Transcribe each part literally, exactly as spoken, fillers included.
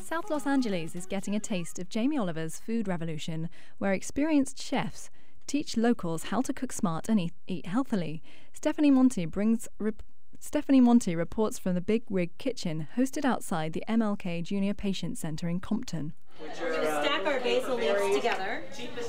South Los Angeles is getting a taste of Jamie Oliver's food revolution, where experienced chefs teach locals how to cook smart and eat, eat healthily. Stephanie Monti brings rep- Stephanie Monti reports from the Big Rig Kitchen, hosted outside the M L K Junior Patient Center in Compton. We're going to stack our basil leaves together,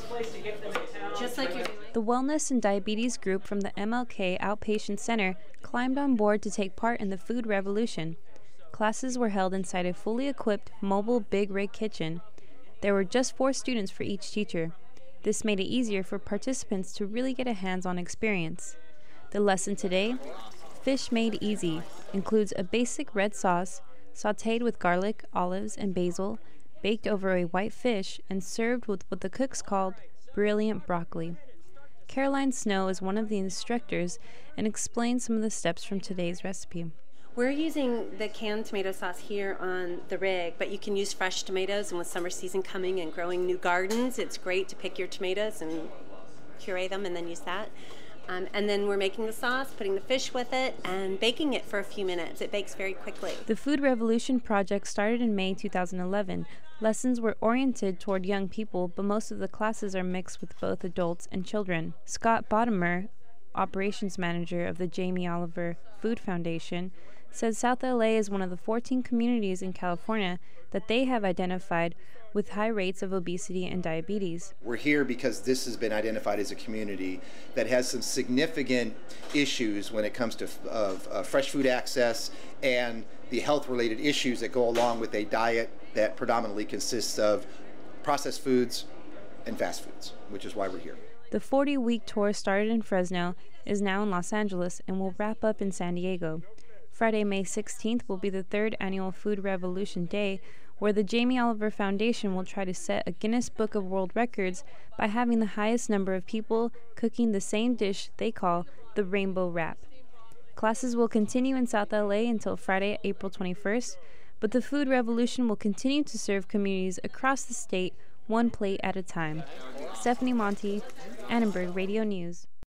just like you're doing. The Wellness and Diabetes group from the M L K Outpatient Center climbed on board to take part in the food revolution. Classes were held inside a fully equipped mobile Big Rig Kitchen. There were just four students for each teacher. This made it easier for participants to really get a hands-on experience. The lesson today, Fish Made Easy, includes a basic red sauce, sautéed with garlic, olives, and basil, baked over a white fish, and served with what the cooks called brilliant broccoli. Caroline Snow is one of the instructors and explains some of the steps from today's recipe. We're using the canned tomato sauce here on the rig, but you can use fresh tomatoes, and with summer season coming and growing new gardens, it's great to pick your tomatoes and puree them and then use that. Um, and then we're making the sauce, putting the fish with it, and baking it for a few minutes. It bakes very quickly. The Food Revolution project started in May two thousand eleven. Lessons were oriented toward young people, but most of the classes are mixed with both adults and children. Scott Bottomer, operations manager of the Jamie Oliver Food Foundation, says South L A is one of the fourteen communities in California that they have identified with high rates of obesity and diabetes. We're here because this has been identified as a community that has some significant issues when it comes to of, uh, fresh food access and the health-related issues that go along with a diet that predominantly consists of processed foods and fast foods, which is why we're here. The forty-week tour started in Fresno, is now in Los Angeles, and will wrap up in San Diego. Friday, May sixteenth will be the third annual Food Revolution Day, where the Jamie Oliver Foundation will try to set a Guinness Book of World Records by having the highest number of people cooking the same dish they call the Rainbow Wrap. Classes will continue in South L A until Friday, April twenty-first, but the Food Revolution will continue to serve communities across the state one plate at a time. Stephanie Monti, Annenberg Radio News.